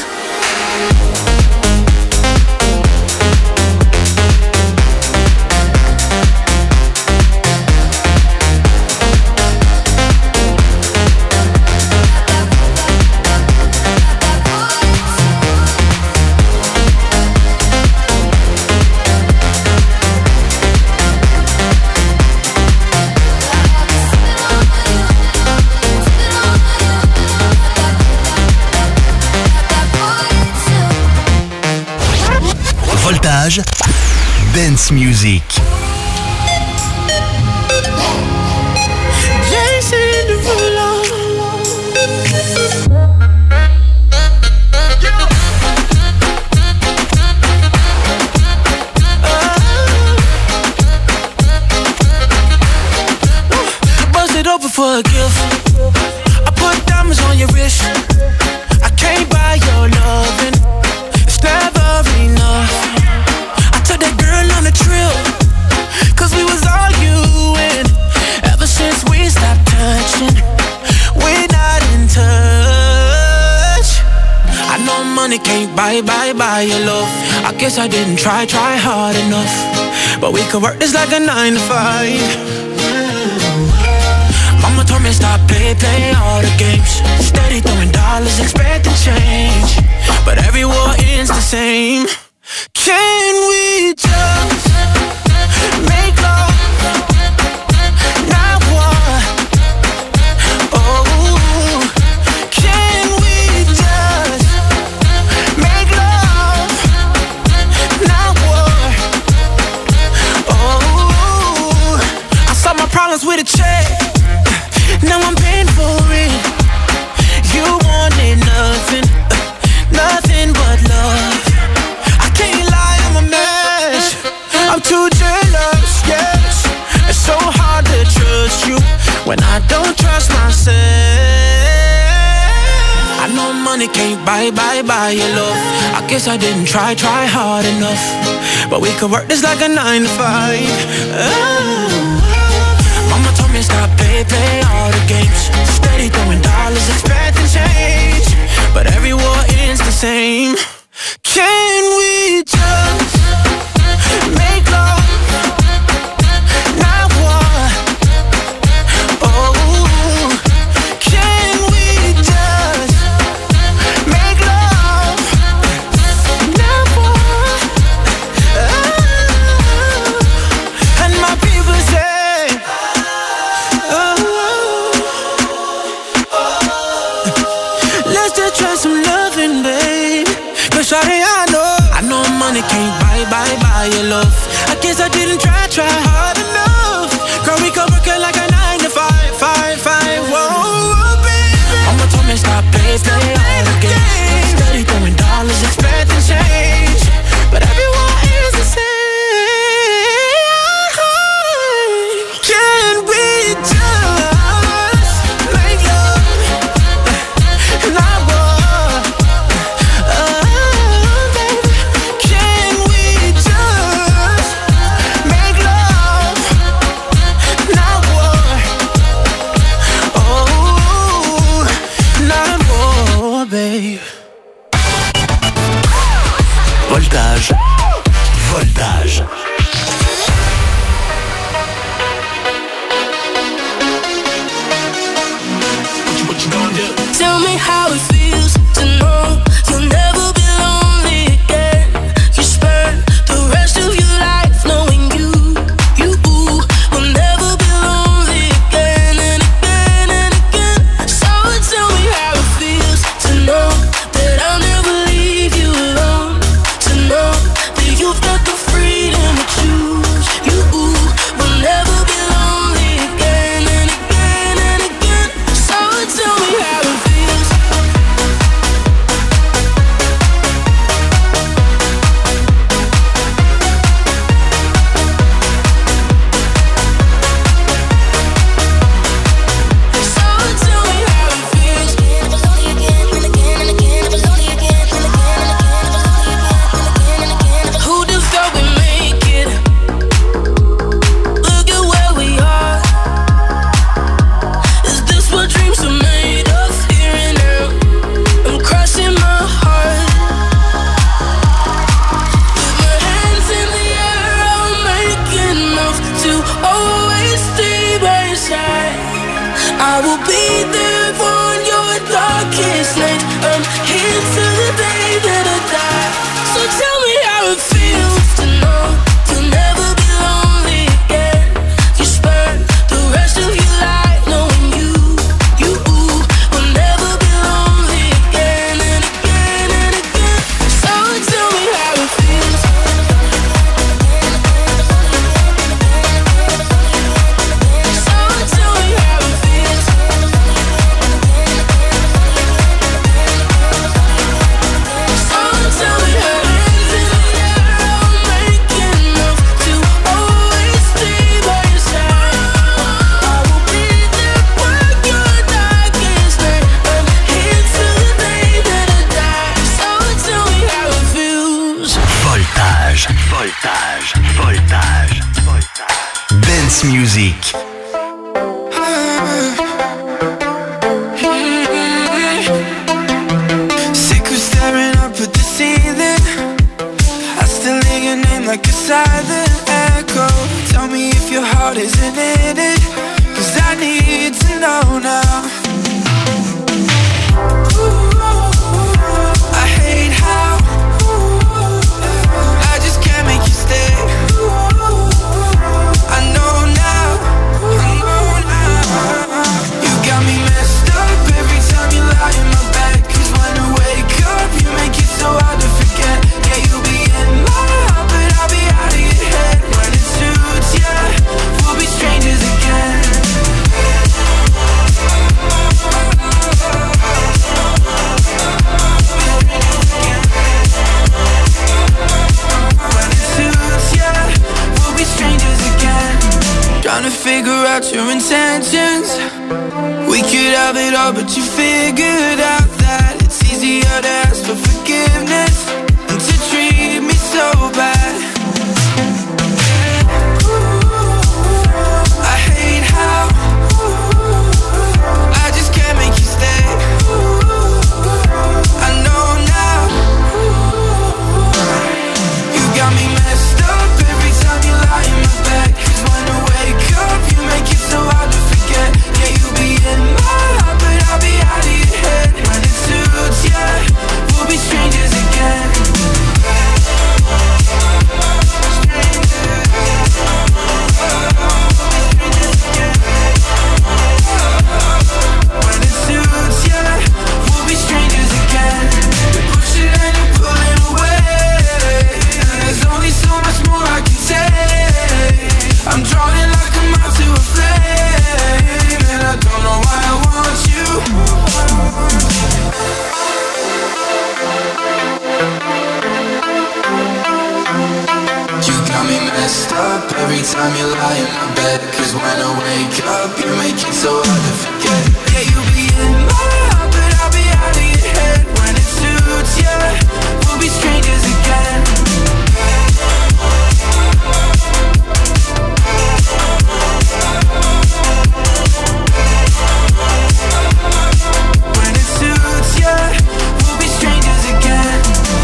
Voltage, Dance Music. Jason Derulo. Bust it open for a gift. I put diamonds on your wrist. I can't buy your loving. It's never enough. I took that girl on a trip, cause we was arguing. Ever since we stopped touching, we're not in touch. I know money can't buy, buy, buy your love. I guess I didn't try, try hard enough. But we could work this like a nine to five. Mama told me stop, play, play all the games. Steady throwing dollars, expecting change. But every war ends the same. Can we just make love, not war? Oh, can we just make love, not war? Oh, I solved my problems with a check. Now I'm paying for it. You wanted nothing, nothing but love. I can't lie, I'm a mess. I'm too jealous, yes. It's so hard to trust you when I don't trust myself. I know money can't buy, buy, buy your love. I guess I didn't try, try hard enough. But we could work this like a nine to five. Oh. Mama told me stop, play, play all the games. Steady throwing dollars, expecting change. But every war ends the same. Can we just make love, not war? Oh, can we just make love, not war? Oh, and my people say, oh, oh, let's just try some loving, babe. But shawty, I know, I know money can't buy, buy, buy your love. I guess I didn't try, try hard enough. Girl, we could work it like a nine to five, five, five, whoa, baby. Mama told me stop, our place, play all the games. Steady throwing dollars, expecting change, but everyone is the same. Can we just make love and not war? Oh, baby, can we just make love, not war? Oh, not war, babe. Voltage, voltage. Tell me how it feels to know you'll never be lonely again. You spend the rest of your life knowing you, you will never be lonely again and again and again. So tell me how it feels to know that I'll never leave you alone. To know that you've got the freedom to choose. You will never be lonely again and again and again. So tell me how it feels. Who'd have thought we'd make it? Look at where we are. Is this what dreams are made of? Here and now, I'm crossing my heart. With my hands in the air, I'll make enough to always stay by your side. I will be there on your darkest night. I'm here till the day that I die. So tell me how it feels to know you'll never be lonely again. You spend the rest of your life knowing you, you will never be lonely again and again and again. So tell me how it feels. So tell me how it feels. So tell me how hands in the air, I'll make enough to always stay by your side. I will be there when your darkest night. I'm here till the day that I die. So tell me how it feels. Voltage, voltage, voltage, voltage. Dance music. Sick of staring up at the ceiling. I still hear your name like a silent echo. Tell me if your heart isn't in it, 'cause I need to know now. I hate how I just can't make you stay. I know now, I know now. You got me messed up every time you lie in my bed. 'Cause when I wake up, you make it so hard to forget. Yeah, you'll be in my heart, but I'll be out of your head. When it suits ya, we'll be strangers again. When it suits ya, we'll be strangers again. Trying to figure out your intentions. We could have it all, but you figured out that it's easier to ask for forgiveness than to treat me so bad. I hate how I just can't make you stay. I know now. You got me messed up every time you lie in my bed. 'Cause when I wake up, you make it so hard to forget. Yeah, you'll be in my heart, but I'll be out of your head. When time you lie in my bed, cause when I wake up, you make it so hard to forget. Yeah, you'll be in my heart, but I'll be out of your head. When it suits you, we'll be strangers again. When it suits you, we'll be strangers again.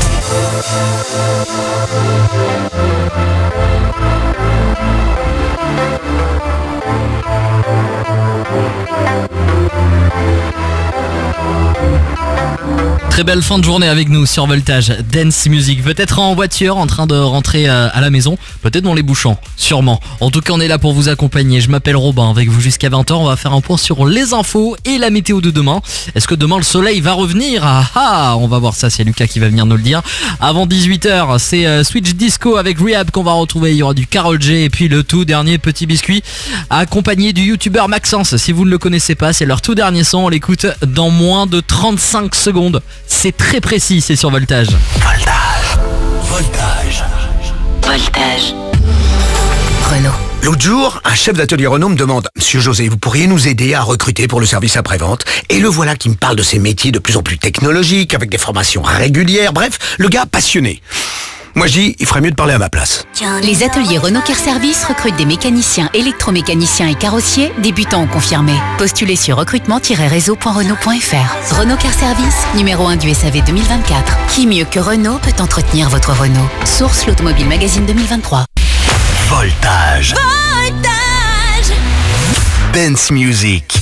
Très belle fin de journée avec nous sur Voltage Dance Music. Peut-être en voiture, en train de rentrer à la maison, peut-être dans les bouchons, sûrement. En tout cas, on est là pour vous accompagner. Je m'appelle Robin, avec vous jusqu'à vingt heures. On va faire un point sur les infos et la météo de demain. Est-ce que demain le soleil va revenir? Ah ah, on va voir ça, c'est Lucas qui va venir nous le dire. Avant dix-huit heures, c'est euh, Switch Disco avec Rehab qu'on va retrouver. Il y aura du Karol J et puis le tout dernier petit biscuit accompagné du youtubeur Maxence. Si vous ne le connaissez pas, c'est leur tout dernier son. On l'écoute dans moins de trente-cinq secondes. C'est très précis, c'est sur Voltage. Voltage. Voltage. Voltage. Renault. L'autre jour, un chef d'atelier Renault me demande « Monsieur José, vous pourriez nous aider à recruter pour le service après-vente ?» Et le voilà qui me parle de ces métiers de plus en plus technologiques, avec des formations régulières, bref, le gars passionné. Moi je dis, il ferait mieux de parler à ma place. Les ateliers Renault Car Service recrutent des mécaniciens, électromécaniciens et carrossiers, débutants ou confirmés. Postulez sur recrutement tiret réseau point renault point f r. Renault Car Service, numéro un du S A V deux mille vingt-quatre. Qui mieux que Renault peut entretenir votre Renault? Source l'Automobile Magazine deux mille vingt-trois. Voltage. Voltage. Dance Music.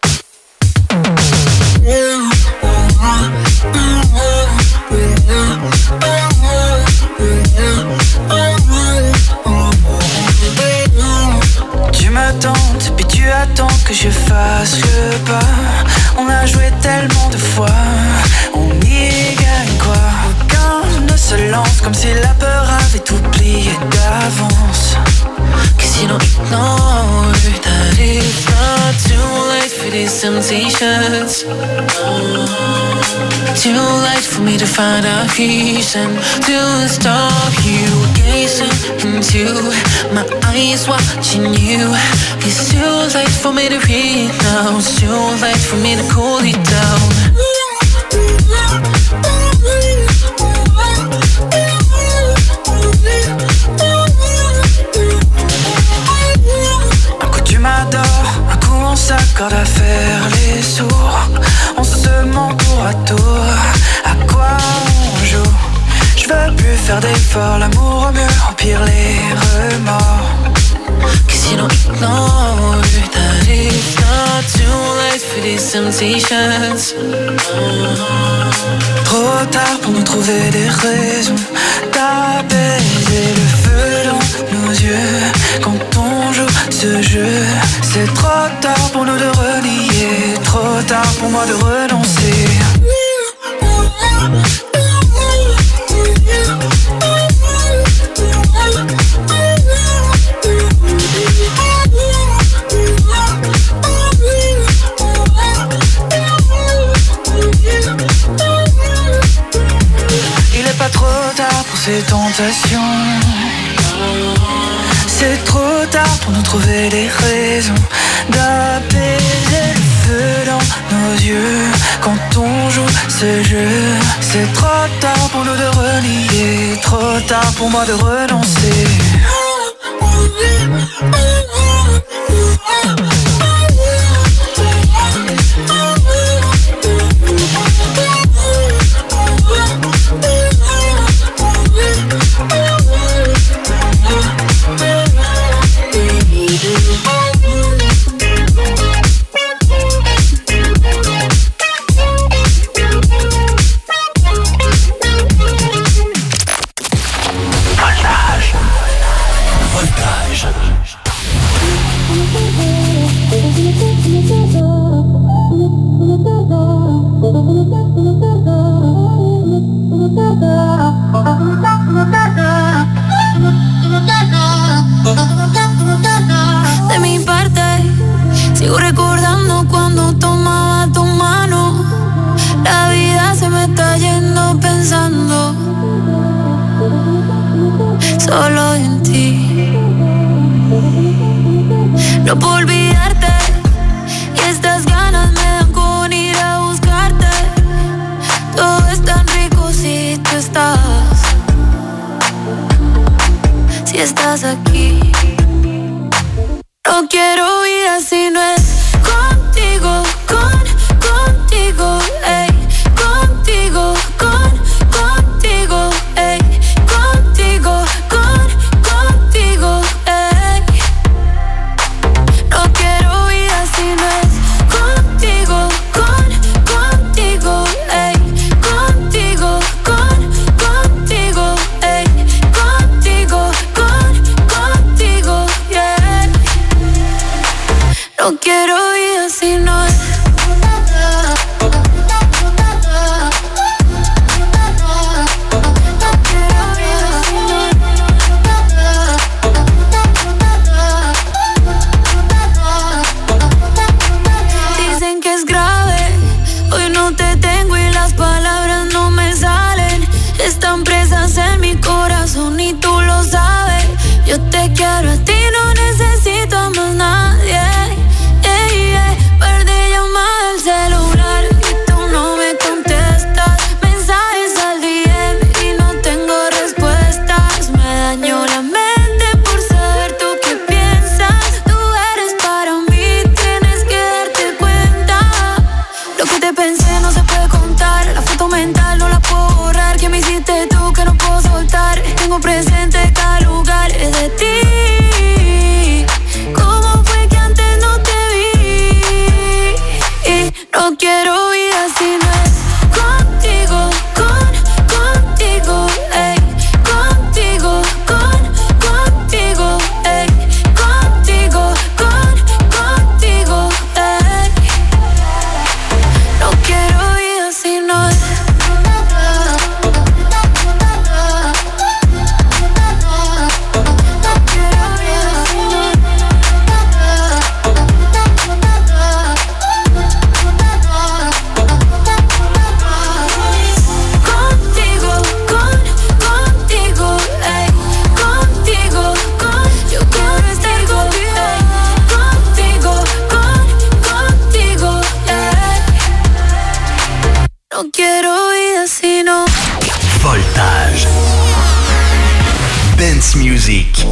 Tu m'attends, puis tu attends que je fasse le pas. On a joué tellement de fois, on y gagne quoi? Aucun ne se lance comme si la peur avait oublié d'avance. Que si l'on ignore that it's not too late for these temptations. Too late for me to find a reason to stop you gazing into my eyes, watching you. It's too late for me to read now. It's too late for me to cool it down. Un coup tu m'adores, un coup on s'accorde à faire les sourds. On se ment tour à tour, à quoi on joue? Je veux plus faire d'efforts, l'amour au mieux, au pire les remords. Que si l'on ignore that it's not too late for these temptations. Trop tard pour nous trouver des raisons d'apaiser le feu dans nos yeux. Quand on joue ce jeu, c'est trop tard pour nous de renier, trop tard pour moi de renoncer. Il est pas trop tard pour ces tentations. C'est trop tard pour nous trouver des raisons d'apaiser le feu dans nos yeux. Quand on joue ce jeu, c'est trop tard pour nous de renier, trop tard pour moi de renoncer. De mi parte, sigo recordando cuando tomaba tu mano. La vida se me está yendo pensando solo en ti. no puedo olvidarte. Y estas ganas me dan con ir a buscarte. Todo es tan rico si tú estás. Si estás aquí. No quiero vida si no es contigo, con, contigo, ey. Contigo, con, contigo, ey. Contigo, con, contigo, ey. No quiero vida si no es contigo, con, contigo, ey. Contigo, con, contigo, ey. Contigo, con, contigo, yeah. No quiero vida si no es. Dicen que es grave, hoy no te tengo y las palabras no me salen. Están presas en mi corazón y tú lo sabes. Yo te quiero a ti, no necesito a más nadie. Yeah, yeah. Perdí llamada al celular y tú no me contestas. Mensajes al D M y no tengo respuestas. Me dañó la mente por saber tú qué piensas. Tú eres para mí, tienes que darte cuenta. Lo que te pensé no se puede contar. La foto mental no la puedo borrar. ¿Qué me hiciste tú que no puedo soltar? Tengo presente cada lugar es de ti. ¿Cómo fue que antes no te vi? Y no quiero vida si no es contigo, con, contigo, ey. Contigo, con, contigo, ey. Contigo, con, contigo, ey. No quiero vida si no es. Contigo, con, contigo, ey. Contigo, con, yo quiero estar contigo, ey. Contigo, con, contigo, ey. No quiero vida si no. Voltage. Dance music.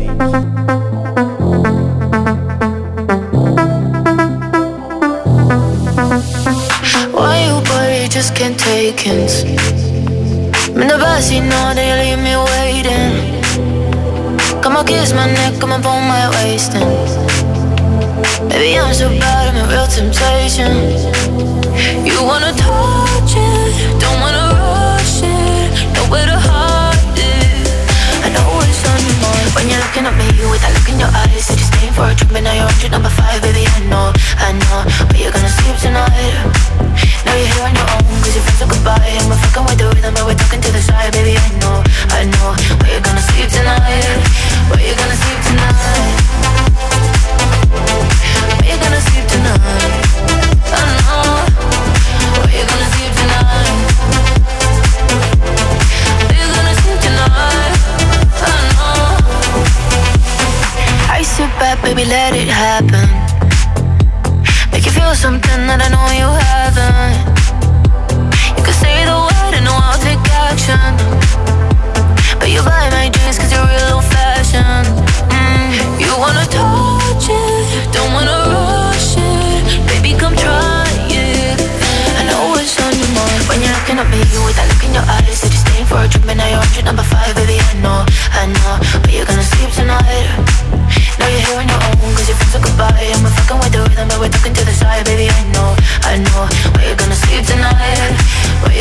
Why you worry, just can't take hints. I'm in the backseat now, they leave me waiting. Come on, kiss my neck, come up on my waist and baby, I'm so bad, I'm a real temptation. You wanna touch it, don't wanna rush it. Nowhere to hide it, I know it's on your mind. When you're looking at me, you with that look in your eyes. Said you're staying for a trip, but now you're on trip number five. Baby, I know, I know, but you're gonna sleep tonight. Now you're here on your own, cause your friends are goodbye. I'm a fucking with the rhythm, but we're talking to the side. Baby, I know, I know, but you're gonna sleep tonight. Where you gonna sleep tonight? Where you gonna sleep tonight? I know. Where you gonna sleep tonight? Where you gonna sleep tonight? I know. I sit back, baby, let it happen. Make you feel something that I know you haven't. You can say the word and know I'll take action. But you buy my dreams cause you're real old fashioned. mm. You wanna touch it, don't wanna rush it. Baby, come try it, I know it's on your mind. When you're looking at me, you with that look in your eyes. Said you're staying for a trip, but now you're on trip number five. Baby, I know, I know, but you're gonna sleep tonight. Now you're here on your own, cause your friends are goodbye. I'm a fucking with the rhythm, but we're talking to the side. Baby, I know, I know,